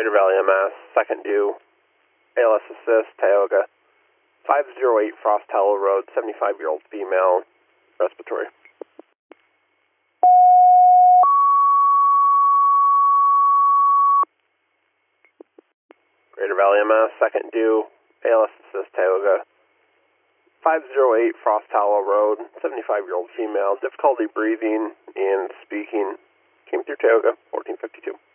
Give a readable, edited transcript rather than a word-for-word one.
Greater Valley MS, second due, ALS assist, Tioga, 508 Frost Hollow Road, 75-year-old female, respiratory. Greater Valley MS, second due, ALS assist, Tioga, 508 Frost Hollow Road, 75-year-old female, difficulty breathing and speaking, came through Tioga, 1452.